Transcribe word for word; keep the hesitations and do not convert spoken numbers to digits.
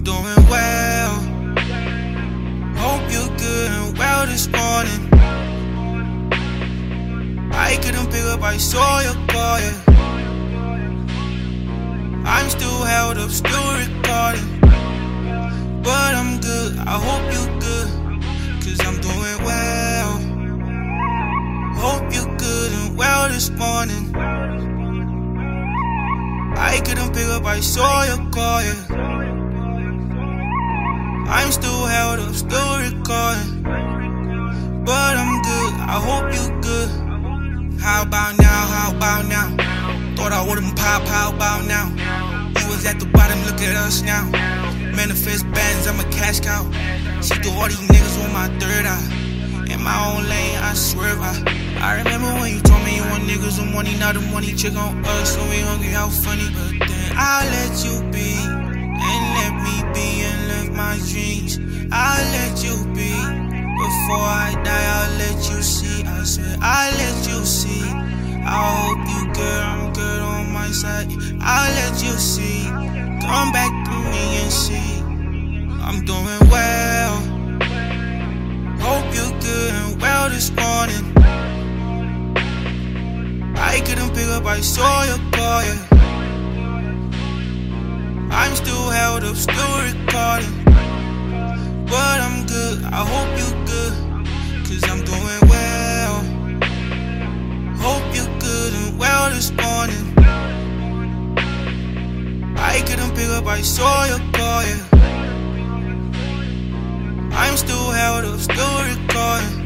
doing well. Hope you're good and well this morning. I couldn't pick up, I saw your call, yeah. I'm still held up, still recording. But I'm good, I hope you're good, cause I'm doing well. Hope you're good and well this morning. I couldn't pick up, I saw your call, yeah. I'm still held up, still recording. But I'm good, I hope you good. How about now, how about now? Thought I wouldn't pop, how about now? You was at the bottom, look at us now. Manifest bands, I'm a cash cow. See through all these niggas with my third eye. In my own lane, I swerve I I remember when you told me you want niggas with money, now the money check on us. So we hungry, how funny. But then I'll let you be, and let me be, and live my dreams. I'll let you be, before I die I'll let you see. I swear I'll let you see. I hope you good, I'm good on my side. I'll let you see. Come back to me and see. I'm doing well. Hope you're good and well this morning. I couldn't pick up, I saw your call, yeah. I'm still held up, still recording. But I'm good, I hope you're good, cause I'm doing well. Hope you're good and well this morning. I couldn't pick up, I saw your call, yeah. I'm still held up, still recording.